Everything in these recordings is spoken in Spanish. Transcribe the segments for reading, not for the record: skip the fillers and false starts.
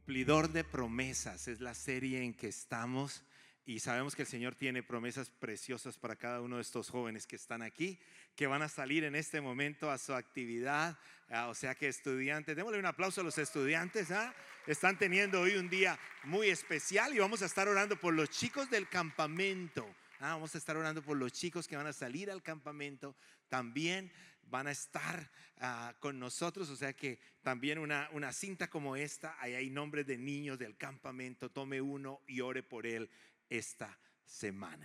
Cumplidor de promesas es la serie en que estamos y sabemos que el Señor tiene promesas preciosas para cada uno de estos jóvenes que están aquí, que van a salir en este momento a su actividad. O sea que estudiantes, démosle un aplauso a los estudiantes. Están teniendo hoy un día muy especial y vamos a estar orando por los chicos del campamento. Vamos a estar orando por los chicos que van a salir al campamento. También van a estar con nosotros, o sea que también una cinta como esta, ahí hay nombres de niños del campamento. Tome uno y ore por él esta semana.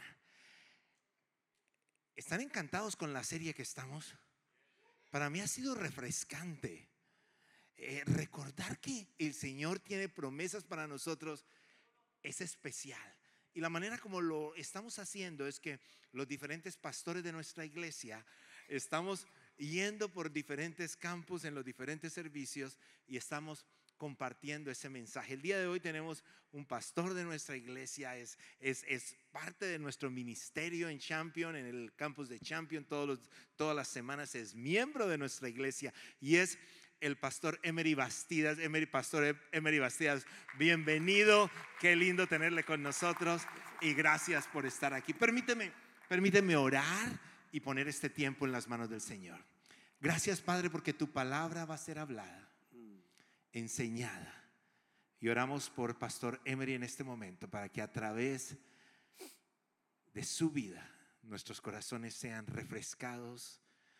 ¿Están encantados con la serie que estamos? Para mí ha sido refrescante recordar que el Señor tiene promesas para nosotros. Es especial. Y la manera como lo estamos haciendo es que los diferentes pastores de nuestra iglesia estamos yendo por diferentes campus en los diferentes servicios y estamos compartiendo ese mensaje. El día de hoy tenemos un pastor de nuestra iglesia, es parte de nuestro ministerio en Champion, en el campus de Champion, todas las semanas es miembro de nuestra iglesia y es el pastor Emery Bastidas. Pastor Emery Bastidas, bienvenido, qué lindo tenerle con nosotros y gracias por estar aquí. Permíteme orar y poner este tiempo en las manos del Señor. Gracias, Padre, porque tu palabra va a ser hablada, enseñada, y oramos por pastor Emery en este momento para que a través de su vida nuestros corazones sean refrescados,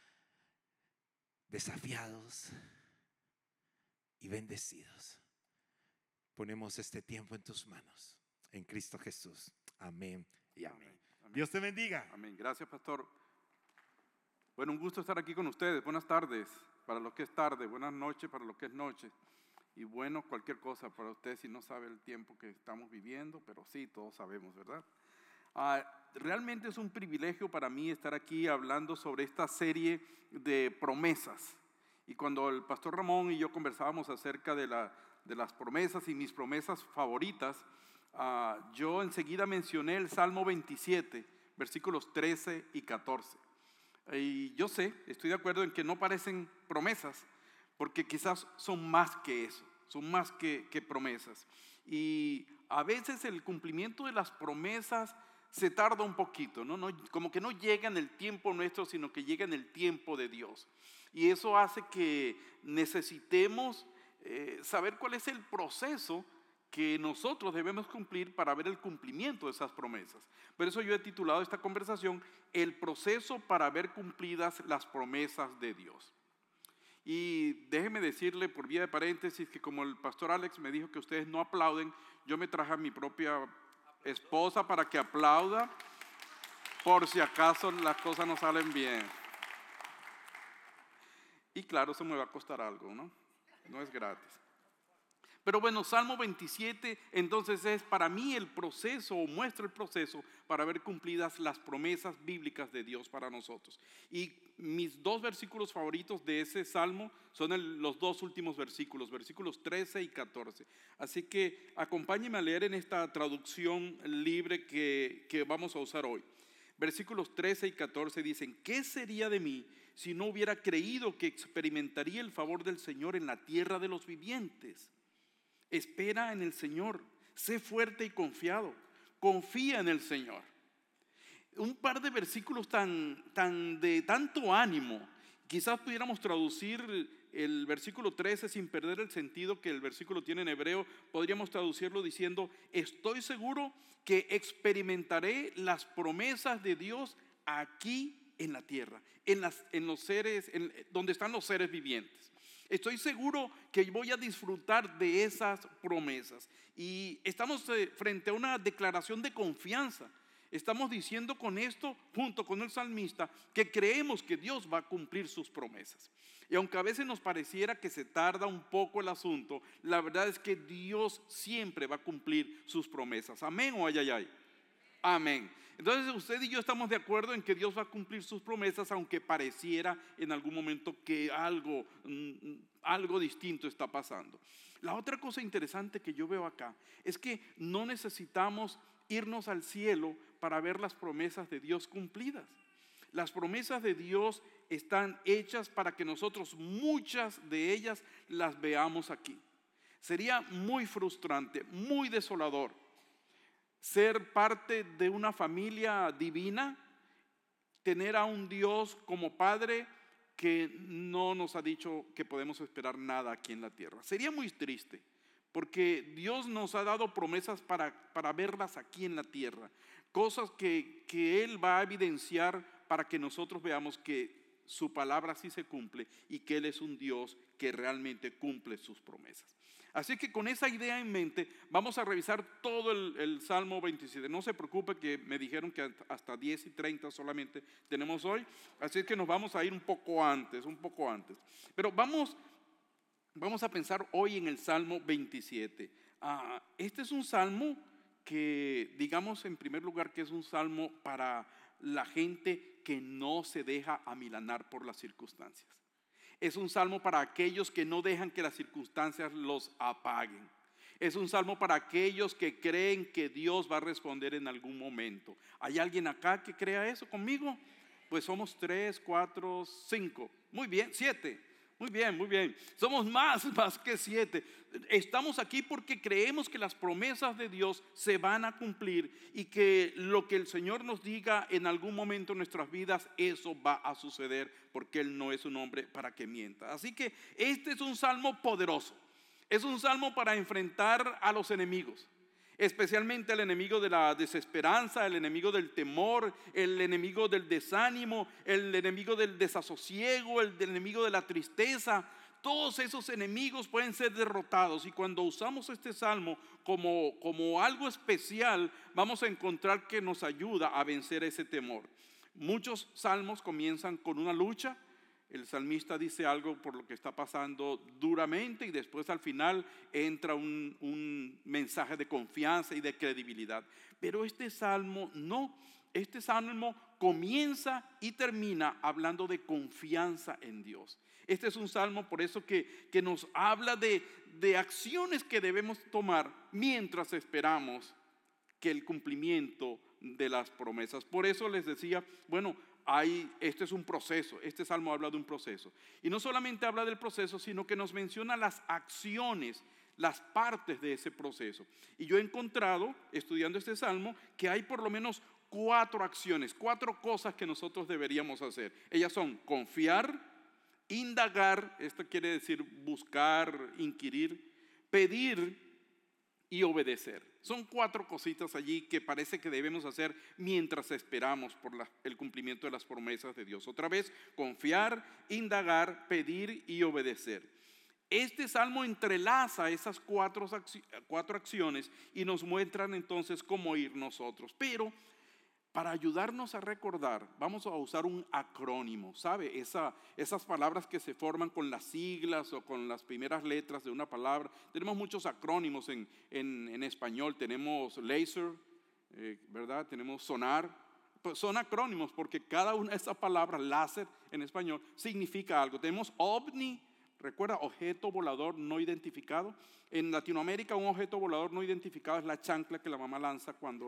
desafiados y bendecidos. Ponemos este tiempo en tus manos, en Cristo Jesús. Amén y amén. Dios te bendiga. Amén. Gracias, pastor. Bueno, un gusto estar aquí con ustedes. Buenas tardes para lo que es tarde, buenas noches para lo que es noche. Y bueno, cualquier cosa para usted si no sabe el tiempo que estamos viviendo, pero sí, todos sabemos, ¿verdad? Realmente es un privilegio para mí estar aquí hablando sobre esta serie de promesas. Y cuando el pastor Ramón y yo conversábamos acerca de las promesas y mis promesas favoritas, yo enseguida mencioné el Salmo 27, versículos 13 y 14. Y yo sé, estoy de acuerdo en que no parecen promesas, porque quizás son más que eso, son más que promesas. Y a veces el cumplimiento de las promesas se tarda un poquito, ¿no? Como que no llega en el tiempo nuestro, sino que llega en el tiempo de Dios. Y eso hace que necesitemos saber cuál es el proceso que nosotros debemos cumplir para ver el cumplimiento de esas promesas. Por eso yo he titulado esta conversación El proceso para ver cumplidas las promesas de Dios. Y déjeme decirle por vía de paréntesis que como el pastor Alex me dijo que ustedes no aplauden, yo me traje a mi propia esposa para que aplauda por si acaso las cosas no salen bien. Y claro, eso me va a costar algo, ¿no? No es gratis. Pero bueno, Salmo 27 entonces es para mí el proceso, o muestra el proceso para ver cumplidas las promesas bíblicas de Dios para nosotros. Y mis dos versículos favoritos de ese Salmo son los dos últimos versículos 13 y 14. Así que acompáñenme a leer en esta traducción libre que vamos a usar hoy. Versículos 13 y 14 dicen: ¿qué sería de mí si no hubiera creído que experimentaría el favor del Señor en la tierra de los vivientes? Espera en el Señor, sé fuerte y confiado, confía en el Señor. Un par de versículos tan de tanto ánimo. Quizás pudiéramos traducir el versículo 13 sin perder el sentido que el versículo tiene en hebreo. Podríamos traducirlo diciendo: estoy seguro que experimentaré las promesas de Dios aquí en la tierra, en los seres, donde están los seres vivientes. Estoy seguro que voy a disfrutar de esas promesas. Y estamos frente a una declaración de confianza. Estamos diciendo con esto, junto con el salmista, que creemos que Dios va a cumplir sus promesas. Y aunque a veces nos pareciera que se tarda un poco el asunto, la verdad es que Dios siempre va a cumplir sus promesas. Amén o ay, ay, ay. Amén. Entonces usted y yo estamos de acuerdo en que Dios va a cumplir sus promesas, aunque pareciera en algún momento que algo distinto está pasando. La otra cosa interesante que yo veo acá es que no necesitamos irnos al cielo para ver las promesas de Dios cumplidas. Las promesas de Dios están hechas para que nosotros muchas de ellas las veamos aquí. Sería muy frustrante, muy desolador ser parte de una familia divina, tener a un Dios como Padre que no nos ha dicho que podemos esperar nada aquí en la tierra. Sería muy triste, porque Dios nos ha dado promesas para verlas aquí en la tierra, cosas que Él va a evidenciar para que nosotros veamos que su palabra sí se cumple y que Él es un Dios que realmente cumple sus promesas. Así que con esa idea en mente vamos a revisar todo el Salmo 27. No se preocupe que me dijeron que hasta 10:30 solamente tenemos hoy. Así que nos vamos a ir un poco antes. Pero vamos a pensar hoy en el Salmo 27. Este es un salmo que, digamos en primer lugar, que es un salmo para la gente que no se deja amilanar por las circunstancias. Es un salmo para aquellos que no dejan que las circunstancias los apaguen. Es un salmo para aquellos que creen que Dios va a responder en algún momento. ¿Hay alguien acá que crea eso conmigo? Pues somos 3, 4, 5. Muy bien, 7. Muy bien. Somos más que 7. Estamos aquí porque creemos que las promesas de Dios se van a cumplir y que lo que el Señor nos diga en algún momento en nuestras vidas, eso va a suceder, porque Él no es un hombre para que mienta. Así que este es un salmo poderoso. Es un salmo para enfrentar a los enemigos, especialmente el enemigo de la desesperanza, el enemigo del temor, el enemigo del desánimo, el enemigo del desasosiego, el enemigo de la tristeza. Todos esos enemigos pueden ser derrotados, y cuando usamos este salmo como algo especial, vamos a encontrar que nos ayuda a vencer ese temor. Muchos salmos comienzan con una lucha. El salmista dice algo por lo que está pasando duramente, y después al final entra un mensaje de confianza y de credibilidad. Pero este salmo no. Este salmo comienza y termina hablando de confianza en Dios. Este es un salmo por eso que nos habla de acciones que debemos tomar mientras esperamos que el cumplimiento de las promesas. Por eso les decía, bueno, este es un proceso. Este salmo habla de un proceso, y no solamente habla del proceso, sino que nos menciona las acciones, las partes de ese proceso. Y yo he encontrado, estudiando este salmo, que hay por lo menos 4 acciones, 4 cosas que nosotros deberíamos hacer. Ellas son confiar, indagar, esto quiere decir buscar, inquirir, pedir y obedecer. Son 4 cositas allí que parece que debemos hacer mientras esperamos por el cumplimiento de las promesas de Dios. Otra vez, confiar, indagar, pedir y obedecer. Este salmo entrelaza esas 4 acciones y nos muestran entonces cómo ir nosotros. Pero para ayudarnos a recordar, vamos a usar un acrónimo, ¿sabe? Esas palabras que se forman con las siglas o con las primeras letras de una palabra. Tenemos muchos acrónimos en español. Tenemos laser, ¿verdad? Tenemos sonar. Pues son acrónimos porque cada una de esas palabras, láser en español, significa algo. Tenemos OVNI, recuerda, objeto volador no identificado. En Latinoamérica, un objeto volador no identificado es la chancla que la mamá lanza cuando...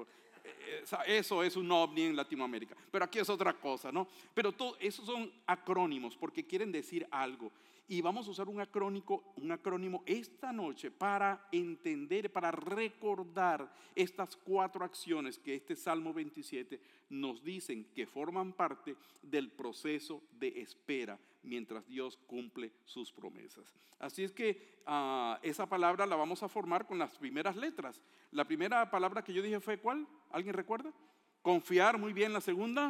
Eso es un ovni en Latinoamérica, pero aquí es otra cosa, ¿no? Pero esos son acrónimos porque quieren decir algo, y vamos a usar un acrónimo esta noche para entender, para recordar estas 4 acciones que este Salmo 27 nos dicen que forman parte del proceso de espera mientras Dios cumple sus promesas. Así es que esa palabra la vamos a formar con las primeras letras. La primera palabra que yo dije fue ¿cuál? ¿Alguien recuerda? Confiar, muy bien. La segunda,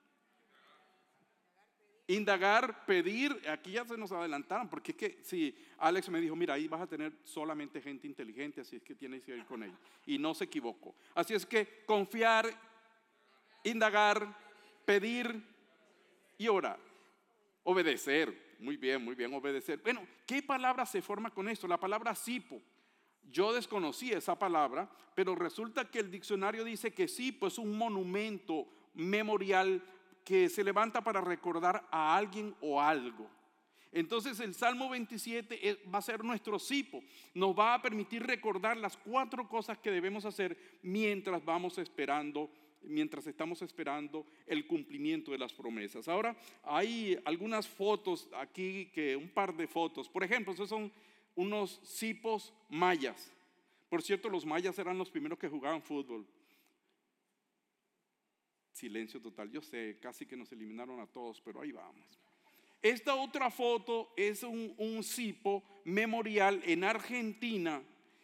indagar, pedir. Aquí ya se nos adelantaron, porque es que sí, Alex me dijo, mira, ahí vas a tener solamente gente inteligente, así es que tienes que ir con ella. Y no se equivocó. Así es que confiar, indagar, pedir y orar. Obedecer, muy bien, obedecer. Bueno, ¿qué palabra se forma con esto? La palabra sipo. Yo desconocí esa palabra, pero resulta que el diccionario dice que sipo es un monumento memorial que se levanta para recordar a alguien o algo. Entonces el Salmo 27 va a ser nuestro sipo. Nos va a permitir recordar las 4 cosas que debemos hacer mientras estamos esperando el cumplimiento de las promesas. Ahora hay algunas fotos aquí, un par de fotos. Por ejemplo, esas son unos cipos mayas. Por cierto, los mayas eran los primeros que jugaban fútbol. Silencio total, yo sé, casi que nos eliminaron a todos, pero ahí vamos. Esta otra foto es un cipo memorial en Argentina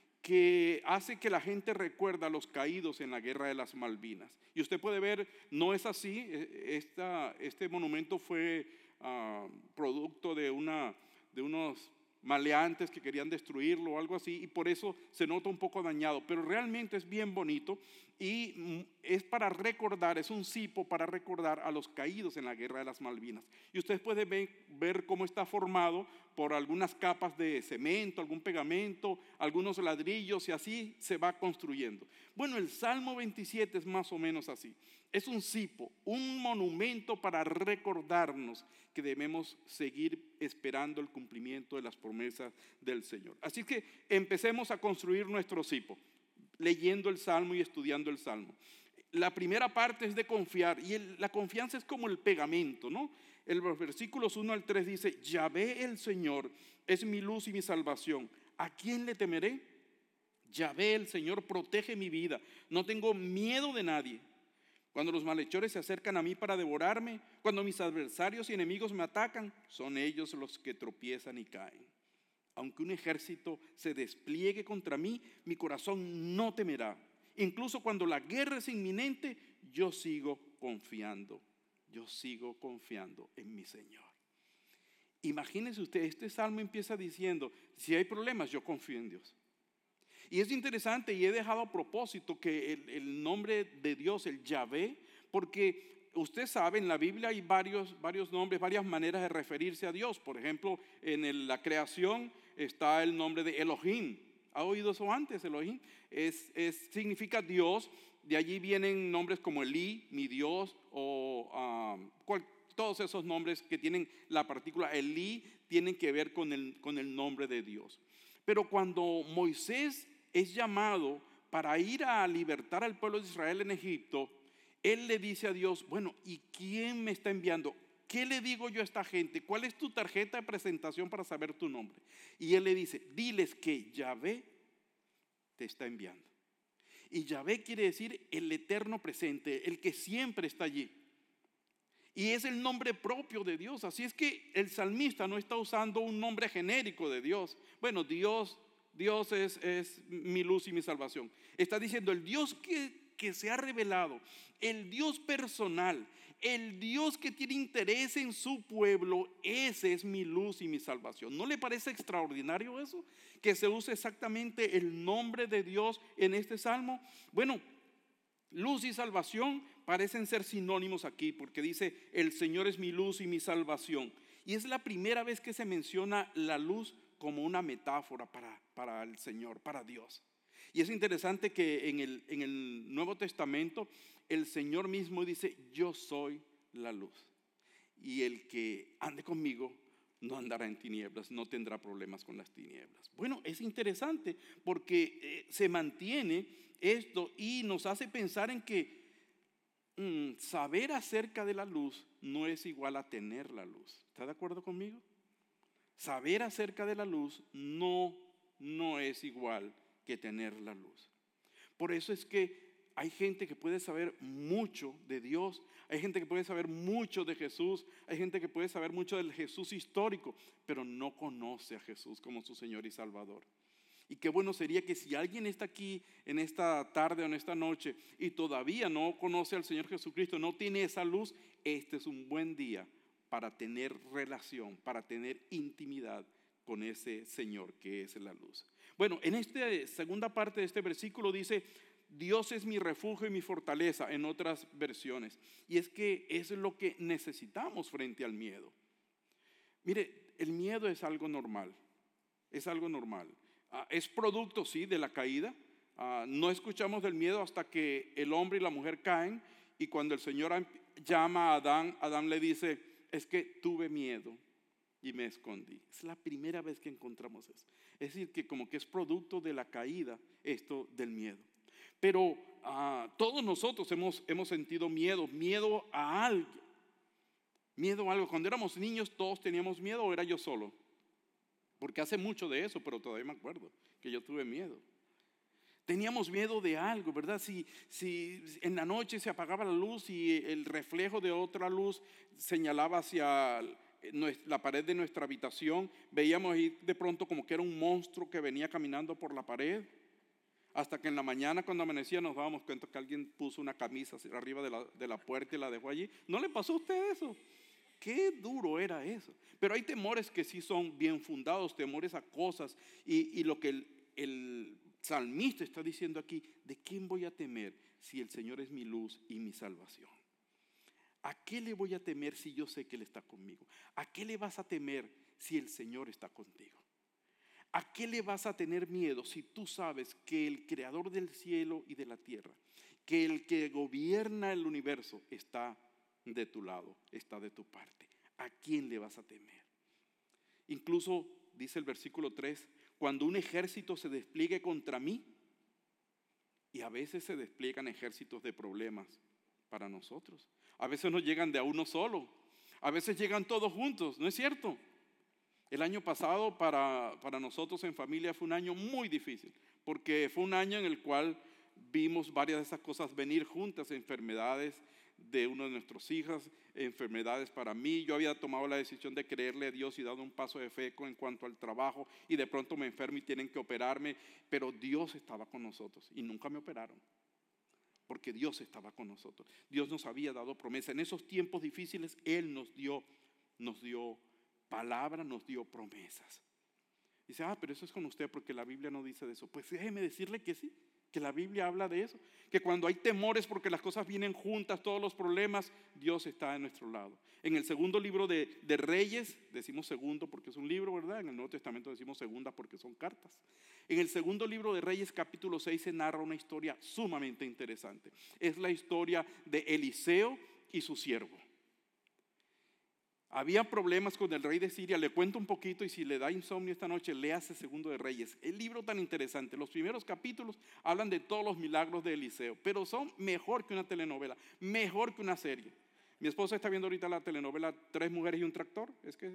que hace que la gente recuerda a los caídos en la guerra de las Malvinas. Y usted puede ver, no es así, este monumento fue producto de unos maleantes que querían destruirlo o algo así, y por eso se nota un poco dañado, pero realmente es bien bonito y es para recordar, es un cipo para recordar a los caídos en la guerra de las Malvinas. Y usted puede ver cómo está formado por algunas capas de cemento, algún pegamento, algunos ladrillos, y así se va construyendo. Bueno, el Salmo 27 es más o menos así. Es un cipo, un monumento para recordarnos que debemos seguir esperando el cumplimiento de las promesas del Señor. Así que empecemos a construir nuestro cipo, leyendo el Salmo y estudiando el Salmo. La primera parte es de confiar, y la confianza es como el pegamento, ¿no? El versículos 1 al 3 dice: Yahvé el Señor es mi luz y mi salvación. ¿A quién le temeré? Yahvé el Señor protege mi vida. No tengo miedo de nadie. Cuando los malhechores se acercan a mí para devorarme, cuando mis adversarios y enemigos me atacan, son ellos los que tropiezan y caen. Aunque un ejército se despliegue contra mí, mi corazón no temerá. Incluso cuando la guerra es inminente, yo sigo confiando. Yo sigo confiando en mi Señor. Imagínense usted, este salmo empieza diciendo: si hay problemas, yo confío en Dios. Y es interesante, y he dejado a propósito que el nombre de Dios, el Yahvé, porque usted sabe, en la Biblia hay varios nombres, varias maneras de referirse a Dios. Por ejemplo, en la creación está el nombre de Elohim. ¿Ha oído eso antes? Elohim significa Dios. De allí vienen nombres como Elí, mi Dios, o todos esos nombres que tienen la partícula Elí tienen que ver con el nombre de Dios. Pero cuando Moisés es llamado para ir a libertar al pueblo de Israel en Egipto, él le dice a Dios: bueno, ¿y quién me está enviando? ¿Qué le digo yo a esta gente? ¿Cuál es tu tarjeta de presentación para saber tu nombre? Y él le dice: diles que Yahvé te está enviando. Y Yahvé quiere decir el eterno presente, el que siempre está allí. Y es el nombre propio de Dios. Así es que el salmista no está usando un nombre genérico de Dios. Bueno, Dios es mi luz y mi salvación. Está diciendo el Dios que se ha revelado, el Dios personal, el Dios que tiene interés en su pueblo. Ese es mi luz y mi salvación. ¿No le parece extraordinario eso? Que se use exactamente el nombre de Dios en este salmo. Bueno, luz y salvación parecen ser sinónimos aquí, porque dice: el Señor es mi luz y mi salvación. Y es la primera vez que se menciona la luz como una metáfora para el Señor, para Dios. Y es interesante que en el Nuevo Testamento el Señor mismo dice: yo soy la luz, y el que ande conmigo no andará en tinieblas, no tendrá problemas con las tinieblas. Bueno, es interesante porque se mantiene esto y nos hace pensar en que saber acerca de la luz no es igual a tener la luz. ¿Está de acuerdo conmigo? Saber acerca de la luz no es igual que tener la luz. Por eso es que hay gente que puede saber mucho de Dios, hay gente que puede saber mucho de Jesús, hay gente que puede saber mucho del Jesús histórico, pero no conoce a Jesús como su Señor y Salvador. Y qué bueno sería que si alguien está aquí en esta tarde o en esta noche y todavía no conoce al Señor Jesucristo, no tiene esa luz, este es un buen día para tener relación, para tener intimidad con ese Señor que es la luz. Bueno, en esta segunda parte de este versículo dice: Dios es mi refugio y mi fortaleza, en otras versiones. Y es que eso es lo que necesitamos frente al miedo. Mire, el miedo es algo normal, es algo normal. Es producto, sí, de la caída. No escuchamos del miedo hasta que el hombre y la mujer caen, y cuando el Señor llama a Adán le dice: es que tuve miedo y me escondí. Es la primera vez que encontramos eso. Es decir, que como que es producto de la caída esto del miedo. Pero todos nosotros hemos sentido miedo a algo. Miedo a algo. Cuando éramos niños, ¿todos teníamos miedo o era yo solo? porque hace mucho de eso, pero todavía me acuerdo que yo tuve miedo. Teníamos miedo de algo, ¿verdad? Si en la noche se apagaba la luz y el reflejo de otra luz señalaba hacia la pared de nuestra habitación, veíamos ahí de pronto como que era un monstruo que venía caminando por la pared. Hasta que en la mañana, cuando amanecía, nos dábamos cuenta que alguien puso una camisa arriba de la puerta y la dejó allí. ¿No le pasó a usted eso? Qué duro era eso. Pero hay temores que sí son bien fundados, temores a cosas. Y lo que el salmista está diciendo aquí: ¿de quién voy a temer si el Señor es mi luz y mi salvación? ¿A qué le voy a temer si yo sé que Él está conmigo? ¿A qué le vas a temer si el Señor está contigo? ¿A qué le vas a tener miedo si tú sabes que el creador del cielo y de la tierra, que el que gobierna el universo está de tu lado, está de tu parte? ¿A quién le vas a temer? Incluso dice el versículo 3, cuando un ejército se despliegue contra mí, y a veces se despliegan ejércitos de problemas para nosotros. A veces no llegan de a uno solo, a veces llegan todos juntos, ¿no es cierto? El año pasado para nosotros en familia fue un año muy difícil, porque fue un año en el cual vimos varias de esas cosas venir juntas: enfermedades de una de nuestras hijas, enfermedades para mí. Yo había tomado la decisión de creerle a Dios y dado un paso de fe en cuanto al trabajo, y de pronto me enfermo y tienen que operarme, pero Dios estaba con nosotros y nunca me operaron, porque Dios estaba con nosotros. Dios nos había dado promesa. En esos tiempos difíciles Él nos dio palabra, nos dio promesas. Dice, pero eso es con usted porque la Biblia no dice de eso. Pues déjeme decirle que sí, que la Biblia habla de eso, que cuando hay temores porque las cosas vienen juntas, todos los problemas, Dios está de nuestro lado. En el segundo libro de Reyes, decimos segundo porque es un libro, ¿verdad? En el Nuevo Testamento decimos segunda porque son cartas. En el segundo libro de Reyes, capítulo 6, se narra una historia sumamente interesante. Es la historia de Eliseo y su siervo. Había problemas con el rey de Siria. Le cuento un poquito, y si le da insomnio esta noche, léase Segundo de Reyes. El libro tan interesante. Los primeros capítulos hablan de todos los milagros de Eliseo, pero son mejor que una telenovela, mejor que una serie. Mi esposa está viendo ahorita la telenovela 3 mujeres y un tractor.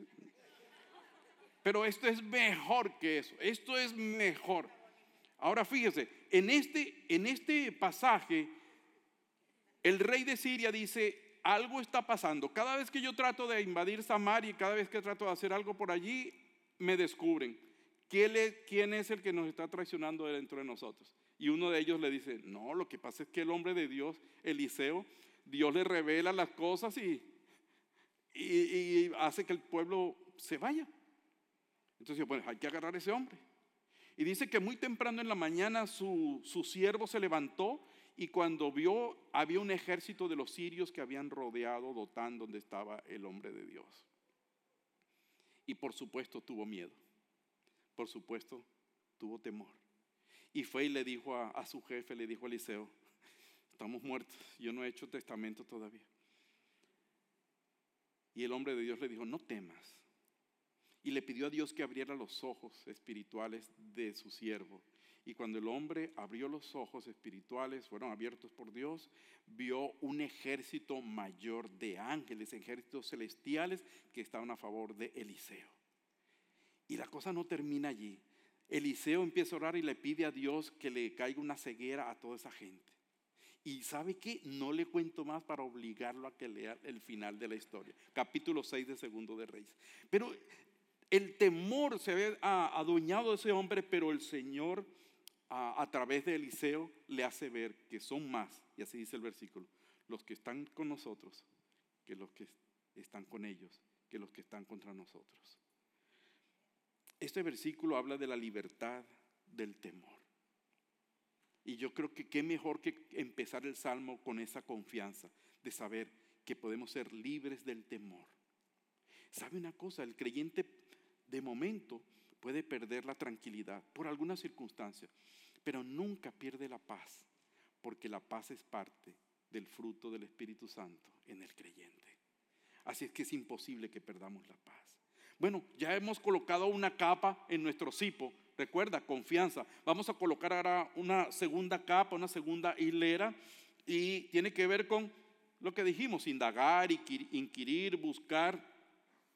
Pero esto es mejor que eso. Esto es mejor. Ahora fíjese, en este pasaje, el rey de Siria dice: algo está pasando. Cada vez que yo trato de invadir Samaria y cada vez que trato de hacer algo por allí, me descubren. ¿Quién es el que nos está traicionando dentro de nosotros? Y uno de ellos le dice: no, lo que pasa es que el hombre de Dios, Eliseo, Dios le revela las cosas y hace que el pueblo se vaya. Entonces, bueno, hay que agarrar a ese hombre. Y dice que muy temprano en la mañana su siervo se levantó, y cuando vio, había un ejército de los sirios que habían rodeado Dotán, donde estaba el hombre de Dios. Y por supuesto tuvo miedo, por supuesto tuvo temor. Y fue y le dijo a su jefe, le dijo a Eliseo: estamos muertos, yo no he hecho testamento todavía. Y el hombre de Dios le dijo: no temas. Y le pidió a Dios que abriera los ojos espirituales de su siervo. Y cuando el hombre abrió los ojos espirituales, fueron abiertos por Dios, vio un ejército mayor de ángeles, ejércitos celestiales que estaban a favor de Eliseo. Y la cosa no termina allí. Eliseo empieza a orar y le pide a Dios que le caiga una ceguera a toda esa gente. Y ¿sabe qué? No le cuento más para obligarlo a que lea el final de la historia. Capítulo 6 de Segundo de Reyes. Pero el temor se había adueñado de ese hombre, pero el Señor, a través de Eliseo, le hace ver que son más, y así dice el versículo, los que están con nosotros que los que están con ellos, que los que están contra nosotros. Este versículo habla de la libertad del temor. Y yo creo que qué mejor que empezar el salmo con esa confianza de saber que podemos ser libres del temor. ¿Sabe una cosa? El creyente de momento puede perder la tranquilidad por algunas circunstancias, pero nunca pierde la paz, porque la paz es parte del fruto del Espíritu Santo en el creyente. Así es que es imposible que perdamos la paz. Bueno, ya hemos colocado una capa en nuestro cipo. Recuerda, confianza. Vamos a colocar ahora una segunda capa, una segunda hilera, y tiene que ver con lo que dijimos: indagar, inquirir, buscar.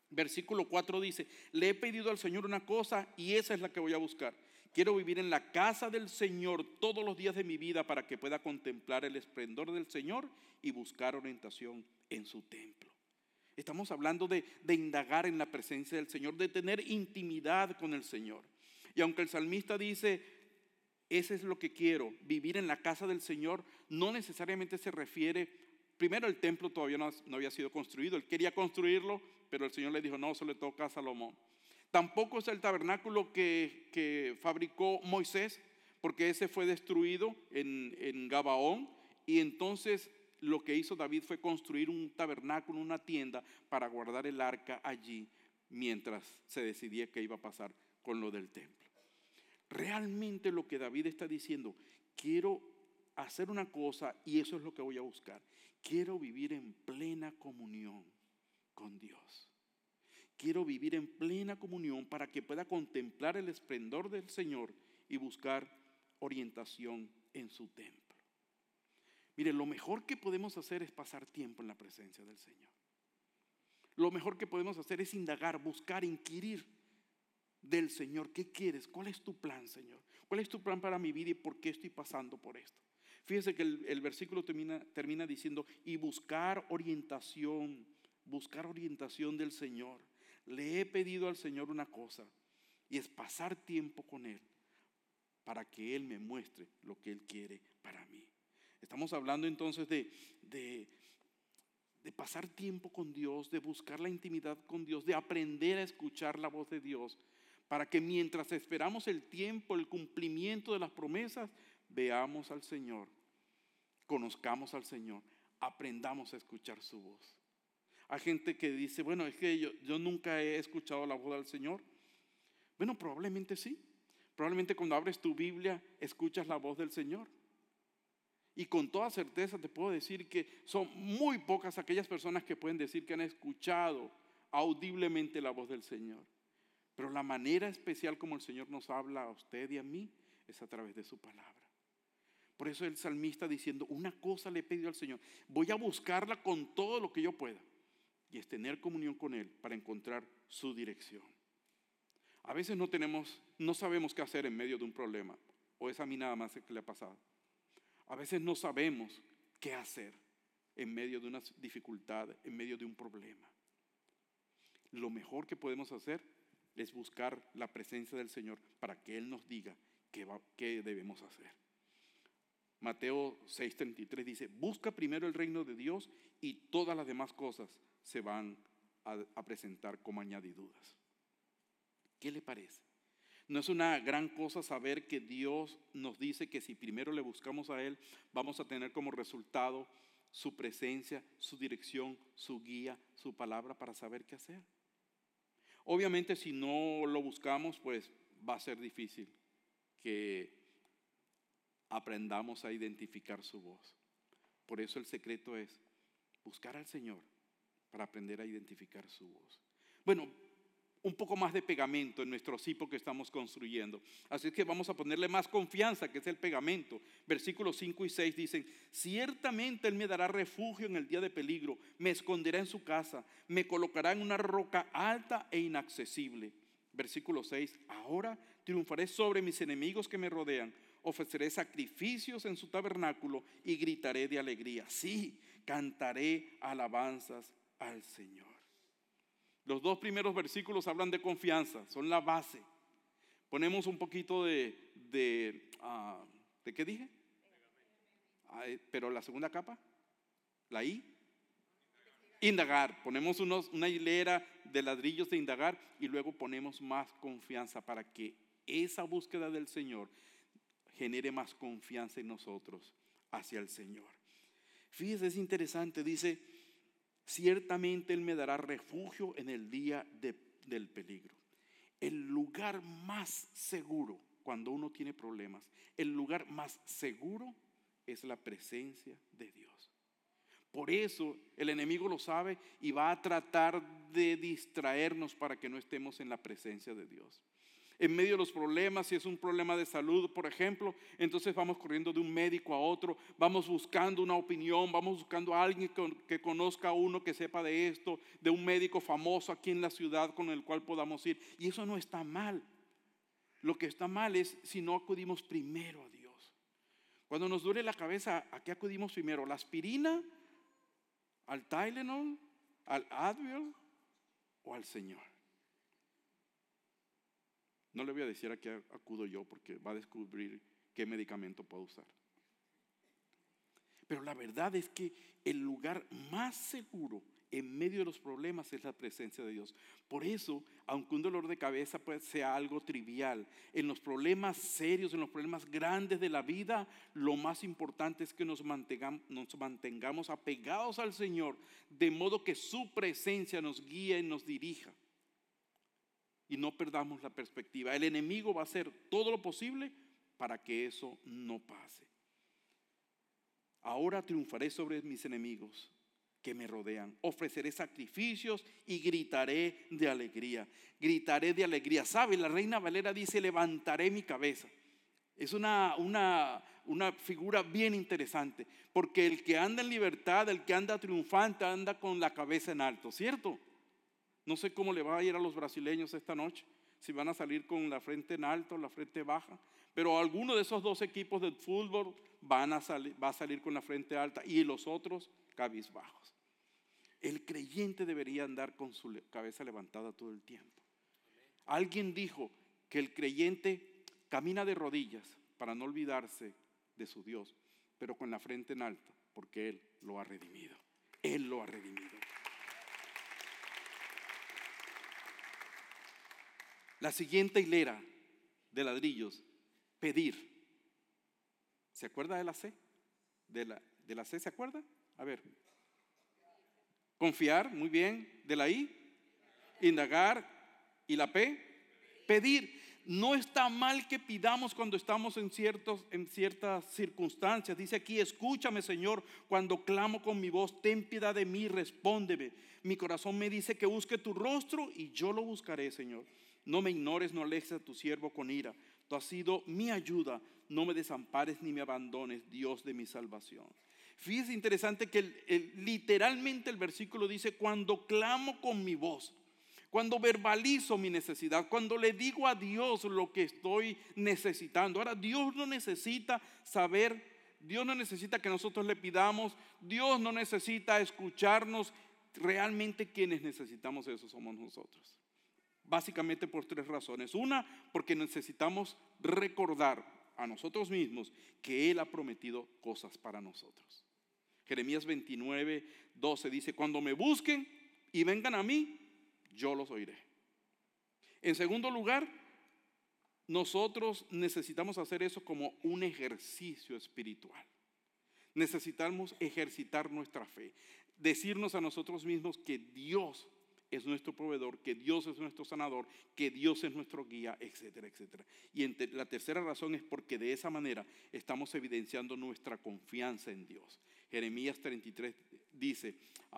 Versículo 4 dice: le he pedido al Señor una cosa y esa es la que voy a buscar. Quiero vivir en la casa del Señor todos los días de mi vida para que pueda contemplar el esplendor del Señor y buscar orientación en su templo. Estamos hablando de indagar en la presencia del Señor, de tener intimidad con el Señor. Y aunque el salmista dice, ese es lo que quiero, vivir en la casa del Señor, no necesariamente se refiere, primero el templo todavía no había sido construido, él quería construirlo, pero el Señor le dijo, no, eso le toca a Salomón. Tampoco es el tabernáculo que fabricó Moisés, porque ese fue destruido en Gabaón, y entonces lo que hizo David fue construir un tabernáculo, una tienda para guardar el arca allí mientras se decidía qué iba a pasar con lo del templo. Realmente lo que David está diciendo, quiero hacer una cosa y eso es lo que voy a buscar. Quiero vivir en plena comunión con Dios. Quiero vivir en plena comunión para que pueda contemplar el esplendor del Señor y buscar orientación en su templo. Mire, lo mejor que podemos hacer es pasar tiempo en la presencia del Señor. Lo mejor que podemos hacer es indagar, buscar, inquirir del Señor. ¿Qué quieres? ¿Cuál es tu plan, Señor? ¿Cuál es tu plan para mi vida y por qué estoy pasando por esto? Fíjese que el versículo termina diciendo, y buscar orientación del Señor. Le he pedido al Señor una cosa y es pasar tiempo con Él para que Él me muestre lo que Él quiere para mí. Estamos hablando entonces de pasar tiempo con Dios, de buscar la intimidad con Dios, de aprender a escuchar la voz de Dios, para que mientras esperamos el tiempo, el cumplimiento de las promesas, veamos al Señor, conozcamos al Señor, aprendamos a escuchar su voz. Hay gente que dice, bueno, es que yo nunca he escuchado la voz del Señor. Bueno, probablemente sí. Probablemente cuando abres tu Biblia escuchas la voz del Señor. Y con toda certeza te puedo decir que son muy pocas aquellas personas que pueden decir que han escuchado audiblemente la voz del Señor. Pero la manera especial como el Señor nos habla a usted y a mí es a través de su palabra. Por eso el salmista diciendo, una cosa le he pedido al Señor, voy a buscarla con todo lo que yo pueda. Y es tener comunión con Él para encontrar su dirección. A veces no sabemos qué hacer en medio de un problema. O es a mí nada más que le ha pasado. A veces no sabemos qué hacer en medio de una dificultad, en medio de un problema. Lo mejor que podemos hacer es buscar la presencia del Señor para que Él nos diga qué debemos hacer. Mateo 6:33 dice, busca primero el reino de Dios y todas las demás cosas se van a presentar como añadiduras. ¿Qué le parece? ¿No es una gran cosa saber que Dios nos dice que si primero le buscamos a Él, vamos a tener como resultado su presencia, su dirección, su guía, su palabra para saber qué hacer? Obviamente si no lo buscamos, pues va a ser difícil que aprendamos a identificar su voz. Por eso el secreto es buscar al Señor para aprender a identificar su voz. Bueno, un poco más de pegamento en nuestro cipo que estamos construyendo. Así que vamos a ponerle más confianza, que es el pegamento. Versículos 5 y 6 dicen, ciertamente Él me dará refugio en el día de peligro, me esconderá en su casa, me colocará en una roca alta e inaccesible. Versículo 6, ahora triunfaré sobre mis enemigos que me rodean, ofreceré sacrificios en su tabernáculo y gritaré de alegría. Sí, cantaré alabanzas al Señor. Los dos primeros versículos hablan de confianza, son la base. Ponemos un poquito ¿de qué dije? Pero la segunda capa, la I, indagar. Ponemos una hilera de ladrillos de indagar y luego ponemos más confianza para que esa búsqueda del Señor genere más confianza en nosotros hacia el Señor. Fíjese, es interesante, dice, ciertamente Él me dará refugio en el día del peligro. El lugar más seguro cuando uno tiene problemas, el lugar más seguro es la presencia de Dios. Por eso el enemigo lo sabe y va a tratar de distraernos para que no estemos en la presencia de Dios. En medio de los problemas, si es un problema de salud, por ejemplo, entonces vamos corriendo de un médico a otro, vamos buscando una opinión, vamos buscando a alguien que conozca a uno que sepa de esto, de un médico famoso aquí en la ciudad con el cual podamos ir. Y eso no está mal. Lo que está mal es si no acudimos primero a Dios. Cuando nos duele la cabeza, ¿a qué acudimos primero? ¿La aspirina? ¿Al Tylenol? ¿Al Advil? ¿O al Señor? No le voy a decir a qué acudo yo porque va a descubrir qué medicamento puedo usar. Pero la verdad es que el lugar más seguro en medio de los problemas es la presencia de Dios. Por eso, aunque un dolor de cabeza sea algo trivial, en los problemas serios, en los problemas grandes de la vida, lo más importante es que nos mantengamos apegados al Señor, de modo que su presencia nos guíe y nos dirija. Y no perdamos la perspectiva. El enemigo va a hacer todo lo posible para que eso no pase. Ahora triunfaré sobre mis enemigos que me rodean. Ofreceré sacrificios y gritaré de alegría. Gritaré de alegría. ¿Sabe? La Reina Valera dice: levantaré mi cabeza. Es una figura bien interesante. Porque el que anda en libertad, el que anda triunfante, anda con la cabeza en alto, ¿cierto? No sé cómo le va a ir a los brasileños esta noche, si van a salir con la frente en alto o la frente baja, pero alguno de esos dos equipos de fútbol va a salir con la frente alta y los otros cabizbajos. El creyente debería andar con su cabeza levantada todo el tiempo. Alguien dijo que el creyente camina de rodillas para no olvidarse de su Dios, pero con la frente en alta, porque Él lo ha redimido. Él lo ha redimido. La siguiente hilera de ladrillos, pedir. ¿Se acuerda de la C? ¿De la C se acuerda? A ver. Confiar, muy bien. ¿De la I? Indagar. ¿Y la P? Pedir. No está mal que pidamos cuando estamos en ciertas circunstancias. Dice aquí: escúchame, Señor, cuando clamo con mi voz, ten piedad de mí, respóndeme. Mi corazón me dice que busque tu rostro y yo lo buscaré, Señor. No me ignores, no alejes a tu siervo con ira. Tú has sido mi ayuda, no me desampares ni me abandones, Dios de mi salvación. Fíjese, interesante que literalmente el versículo dice: cuando clamo con mi voz, cuando verbalizo mi necesidad, cuando le digo a Dios lo que estoy necesitando. Ahora, Dios no necesita saber, Dios no necesita que nosotros le pidamos, Dios no necesita escucharnos. Realmente quienes necesitamos eso somos nosotros. Básicamente por tres razones. Una, porque necesitamos recordar a nosotros mismos que Él ha prometido cosas para nosotros. Jeremías 29:12 dice: cuando me busquen y vengan a mí, yo los oiré. En segundo lugar, nosotros necesitamos hacer eso como un ejercicio espiritual. Necesitamos ejercitar nuestra fe, decirnos a nosotros mismos que Dios es nuestro proveedor, que Dios es nuestro sanador, que Dios es nuestro guía, etcétera, etcétera. Y la tercera razón es porque de esa manera estamos evidenciando nuestra confianza en Dios. Jeremías 33 dice,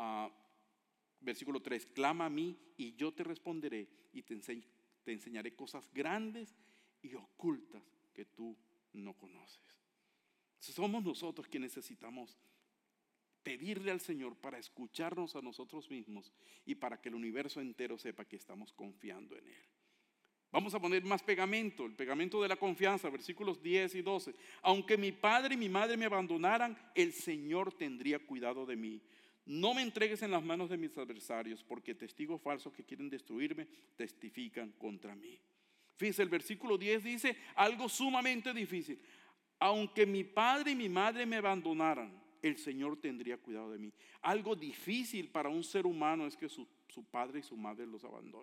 versículo 3: clama a mí y yo te responderé y te enseñaré cosas grandes y ocultas que tú no conoces. Somos nosotros quienes necesitamos pedirle al Señor para escucharnos a nosotros mismos y para que el universo entero sepa que estamos confiando en Él. Vamos a poner más pegamento, el pegamento de la confianza, versículos 10 y 12. Aunque mi padre y mi madre me abandonaran, el Señor tendría cuidado de mí. No me entregues en las manos de mis adversarios, porque testigos falsos que quieren destruirme testifican contra mí. Fíjense, el versículo 10 dice algo sumamente difícil. Aunque mi padre y mi madre me abandonaran, el Señor tendría cuidado de mí. Algo difícil para un ser humano es que su padre y su madre los abandonen.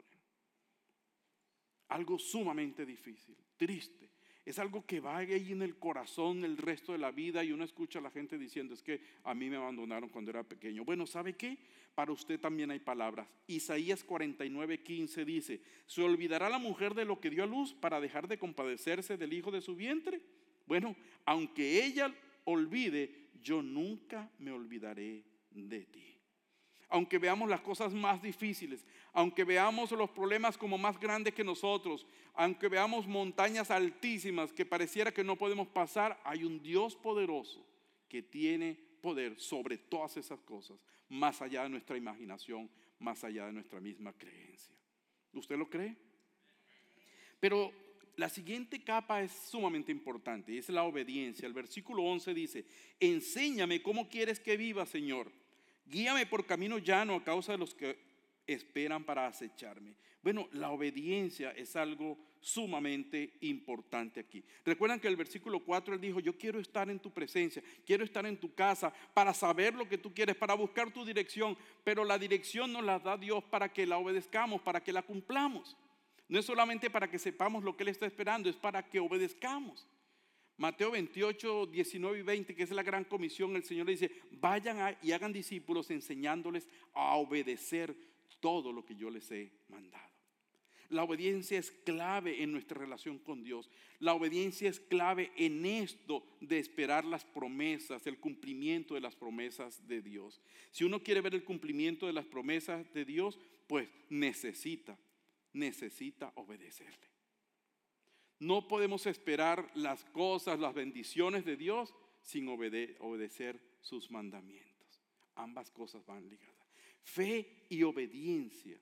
Algo sumamente difícil, triste. Es algo que va ahí en el corazón el resto de la vida, y uno escucha a la gente diciendo: es que a mí me abandonaron cuando era pequeño. Bueno, ¿sabe qué? Para usted también hay palabras. Isaías 49:15 dice: ¿se olvidará la mujer de lo que dio a luz para dejar de compadecerse del hijo de su vientre? Bueno, aunque ella olvide, yo nunca me olvidaré de ti. aunque veamos las cosas más difíciles, aunque veamos los problemas como más grandes que nosotros, aunque veamos montañas altísimas que pareciera que no podemos pasar, hay un Dios poderoso que tiene poder sobre todas esas cosas, más allá de nuestra imaginación, más allá de nuestra misma creencia. ¿Usted lo cree? Pero la siguiente capa es sumamente importante y es la obediencia. El versículo 11 dice: enséñame cómo quieres que viva, Señor. Guíame por camino llano a causa de los que esperan para acecharme. Bueno, la obediencia es algo sumamente importante aquí. Recuerdan que el versículo 4 él dijo: yo quiero estar en tu presencia, quiero estar en tu casa para saber lo que tú quieres, para buscar tu dirección. Pero la dirección nos la da Dios para que la obedezcamos, para que la cumplamos. No es solamente para que sepamos lo que Él está esperando, es para que obedezcamos. Mateo 28, 19 y 20, que es la gran comisión, el Señor le dice: vayan y hagan discípulos enseñándoles a obedecer todo lo que yo les he mandado. La obediencia es clave en nuestra relación con Dios. La obediencia es clave en esto de esperar las promesas, el cumplimiento de las promesas de Dios. Si uno quiere ver el cumplimiento de las promesas de Dios, pues necesita obedecerle. No podemos esperar las cosas, las bendiciones de Dios sin obedecer sus mandamientos. Ambas cosas van ligadas. Fe y obediencia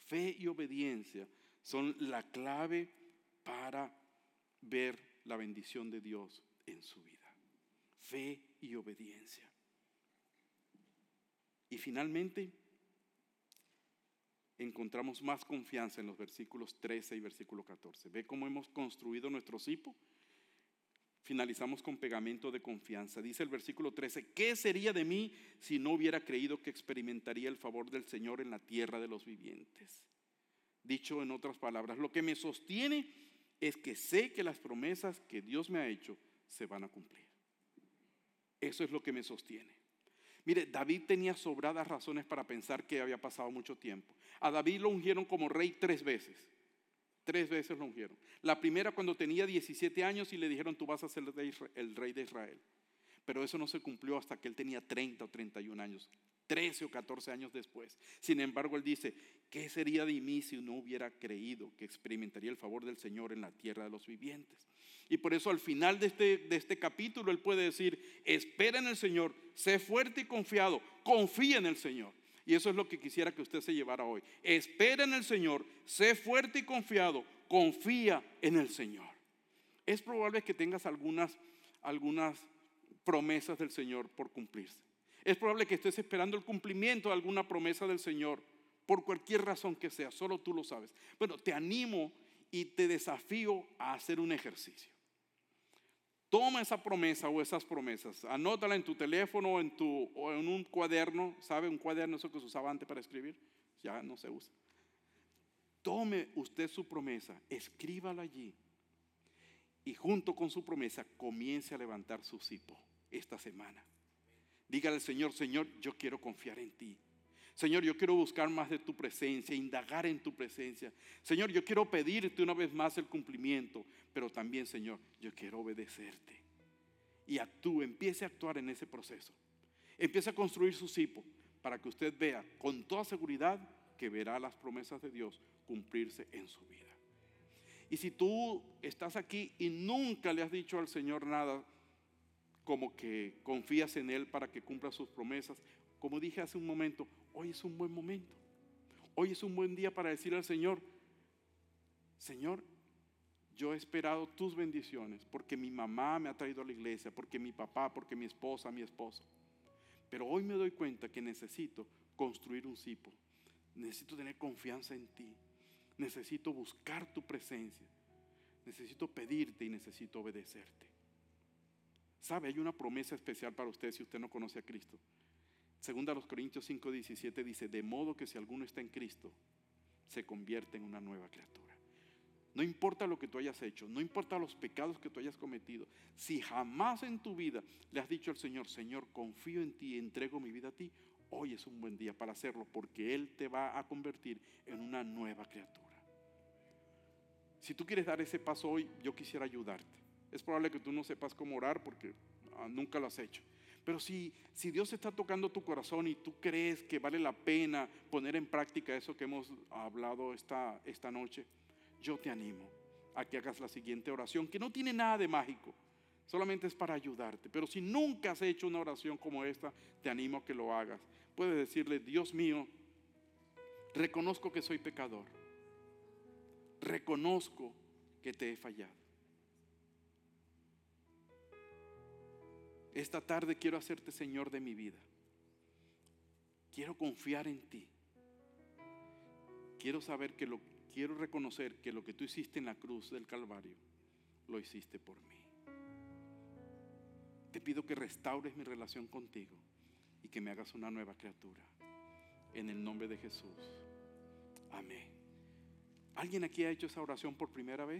son la clave para ver la bendición de Dios en su vida. Fe y obediencia. Y finalmente, encontramos más confianza en los versículos 13 y versículo 14. ¿Ve cómo hemos construido nuestro cipo? Finalizamos con pegamento de confianza. Dice el versículo 13: ¿qué sería de mí si no hubiera creído que experimentaría el favor del Señor en la tierra de los vivientes? Dicho en otras palabras, lo que me sostiene es que sé que las promesas que Dios me ha hecho se van a cumplir. Eso es lo que me sostiene. Mire, David tenía sobradas razones para pensar que había pasado mucho tiempo. A David lo ungieron como rey 3 veces. 3 veces lo ungieron. La primera cuando tenía 17 años y le dijeron: tú vas a ser el rey de Israel. Pero eso no se cumplió hasta que él tenía 30 o 31 años. 13 o 14 años después. Sin embargo, él dice: ¿qué sería de mí si no hubiera creído que experimentaría el favor del Señor en la tierra de los vivientes? Y por eso al final de este capítulo él puede decir: espera en el Señor, sé fuerte y confiado, confía en el Señor. Y eso es lo que quisiera que usted se llevara hoy. Espera en el Señor, sé fuerte y confiado, confía en el Señor. Es probable que tengas algunas promesas del Señor por cumplirse. Es probable que estés esperando el cumplimiento de alguna promesa del Señor por cualquier razón que sea, solo tú lo sabes. Bueno, te animo y te desafío a hacer un ejercicio. Toma esa promesa o esas promesas, anótala en tu teléfono o en un cuaderno. ¿Sabe? Un cuaderno, eso que se usaba antes para escribir, ya no se usa. Tome usted su promesa, escríbala allí y junto con su promesa comience a levantar su cipo esta semana. Dígale al Señor: Señor, yo quiero confiar en ti. Señor, yo quiero buscar más de tu presencia, indagar en tu presencia. Señor, yo quiero pedirte una vez más el cumplimiento, pero también, Señor, yo quiero obedecerte. Y empiece a actuar en ese proceso. Empiece a construir su cipo para que usted vea con toda seguridad que verá las promesas de Dios cumplirse en su vida. Y si tú estás aquí y nunca le has dicho al Señor nada, como que confías en Él para que cumpla sus promesas, como dije hace un momento, hoy es un buen momento. Hoy es un buen día para decir al Señor: Señor, yo he esperado tus bendiciones porque mi mamá me ha traído a la iglesia, porque mi papá, porque mi esposa, mi esposo. Pero hoy me doy cuenta que necesito construir un cipo. Necesito tener confianza en ti. Necesito buscar tu presencia. Necesito pedirte y necesito obedecerte. ¿Sabe? Hay una promesa especial para usted si usted no conoce a Cristo. Segunda a los Corintios 5:17 dice: de modo que si alguno está en Cristo, se convierte en una nueva criatura. No importa lo que tú hayas hecho, no importa los pecados que tú hayas cometido, si jamás en tu vida le has dicho al Señor: Señor, confío en ti, entrego mi vida a ti, hoy es un buen día para hacerlo, porque Él te va a convertir en una nueva criatura. Si tú quieres dar ese paso hoy, yo quisiera ayudarte. Es probable que tú no sepas cómo orar porque nunca lo has hecho, Pero si Dios está tocando tu corazón y tú crees que vale la pena poner en práctica eso que hemos hablado esta noche, yo te animo a que hagas la siguiente oración, que no tiene nada de mágico, solamente es para ayudarte. Pero si nunca has hecho una oración como esta, te animo a que lo hagas. Puedes decirle: Dios mío, reconozco que soy pecador, reconozco que te he fallado. Esta tarde quiero hacerte Señor de mi vida. Quiero confiar en ti. Quiero reconocer que lo que tú hiciste en la cruz del Calvario, lo hiciste por mí. Te pido que restaures mi relación contigo y que me hagas una nueva criatura. En el nombre de Jesús. Amén. ¿Alguien aquí ha hecho esa oración por primera vez?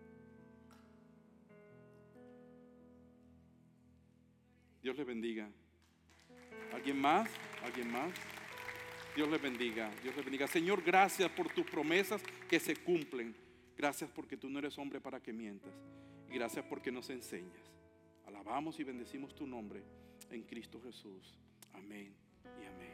Dios les bendiga. ¿Alguien más? ¿Alguien más? Dios les bendiga. Dios les bendiga. Señor, gracias por tus promesas que se cumplen. Gracias porque tú no eres hombre para que mientas. Y gracias porque nos enseñas. Alabamos y bendecimos tu nombre en Cristo Jesús. Amén y amén.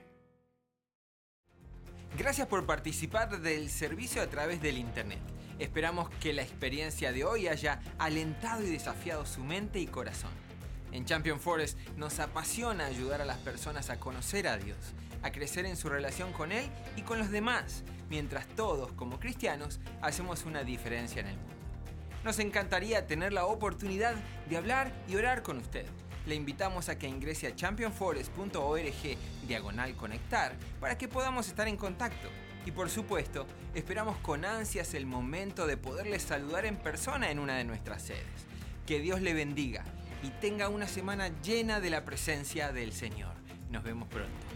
Gracias por participar del servicio a través del internet. Esperamos que la experiencia de hoy haya alentado y desafiado su mente y corazón. En Champion Forest nos apasiona ayudar a las personas a conocer a Dios, a crecer en su relación con Él y con los demás, mientras todos, como cristianos, hacemos una diferencia en el mundo. Nos encantaría tener la oportunidad de hablar y orar con usted. Le invitamos a que ingrese a championforest.org/conectar para que podamos estar en contacto. Y por supuesto, esperamos con ansias el momento de poderle saludar en persona en una de nuestras sedes. Que Dios le bendiga y tenga una semana llena de la presencia del Señor. Nos vemos pronto.